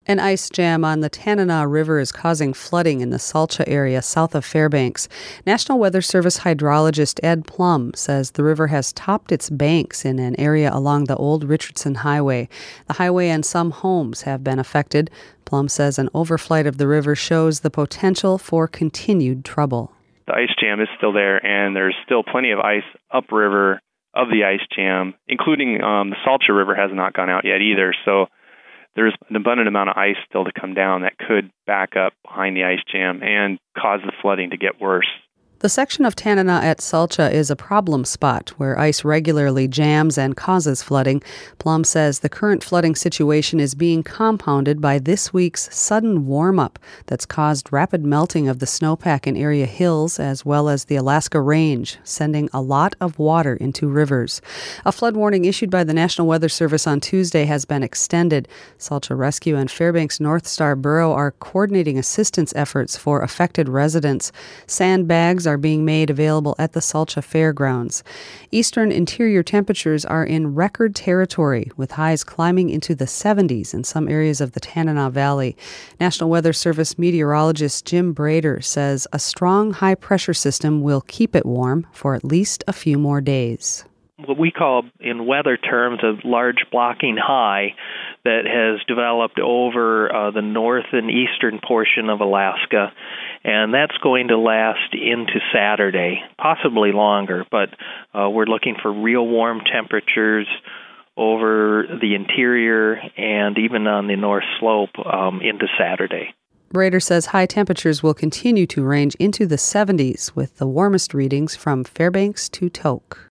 An ice jam on the Tanana River is causing flooding in the Salcha area south of Fairbanks. National Weather Service hydrologist Ed Plum says the river has topped its banks in an area along the old Richardson Highway. The highway and some homes have been affected. Plum says an overflight of the river shows the potential for continued trouble. The ice jam is still there, and there's still plenty of ice upriver of the ice jam, including the Salcha River has not gone out yet either. So there's an abundant amount of ice still to come down that could back up behind the ice jam and cause the flooding to get worse. The section of Tanana at Salcha is a problem spot where ice regularly jams and causes flooding. Plum says the current flooding situation is being compounded by this week's sudden warm-up that's caused rapid melting of the snowpack in area hills as well as the Alaska Range, sending a lot of water into rivers. A flood warning issued by the National Weather Service on Tuesday has been extended. Salcha Rescue and Fairbanks North Star Borough are coordinating assistance efforts for affected residents. Sandbags are being made available at the Salcha Fairgrounds. Eastern interior temperatures are in record territory, with highs climbing into the 70s in some areas of the Tanana Valley. National Weather Service meteorologist Jim Brader says a strong high-pressure system will keep it warm for at least a few more days. What we call in weather terms a large blocking high that has developed over the north and eastern portion of Alaska, and that's going to last into Saturday, possibly longer, but we're looking for real warm temperatures over the interior and even on the north slope into Saturday. Brader says high temperatures will continue to range into the 70s, with the warmest readings from Fairbanks to Tok.